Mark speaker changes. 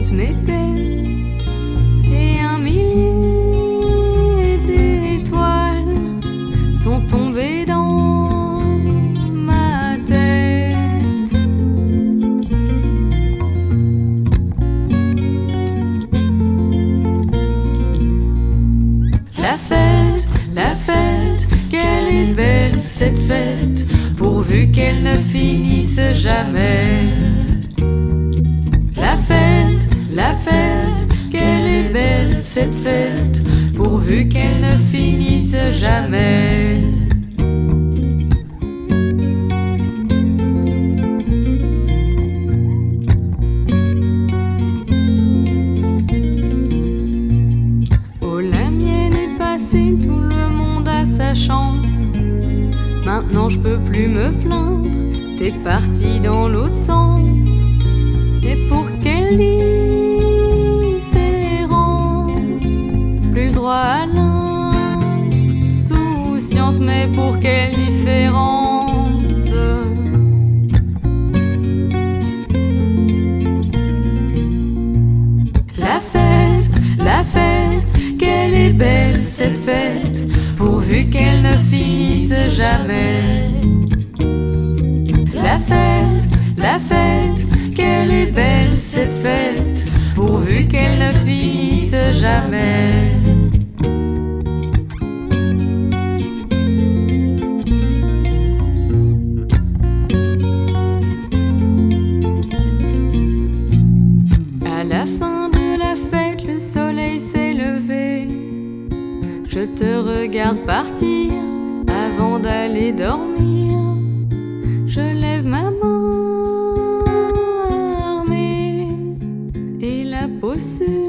Speaker 1: toutes mes peines et un millier d'étoiles sont tombées dans ma tête. La fête, qu'elle est belle cette fête, pourvu qu'elle ne finisse jamais. La fête, qu'elle est belle cette fête, pourvu qu'elle ne finisse jamais. Oh, la mienne est passée, tout le monde a sa chance. Maintenant je peux plus me plaindre, t'es parti dans l'autre sens. Et pour quelle différence? Plus le droit à l'insouciance, mais pour quelle différence? La fête, qu'elle est belle cette fête, pourvu qu'elle ne finisse jamais. La fête, qu'elle est belle cette fête, pourvu qu'elle ne finisse jamais. À la fin de la fête, le soleil s'est levé. Je te regarde partir avant d'aller dormir. Je lève ma main armée et la pose sur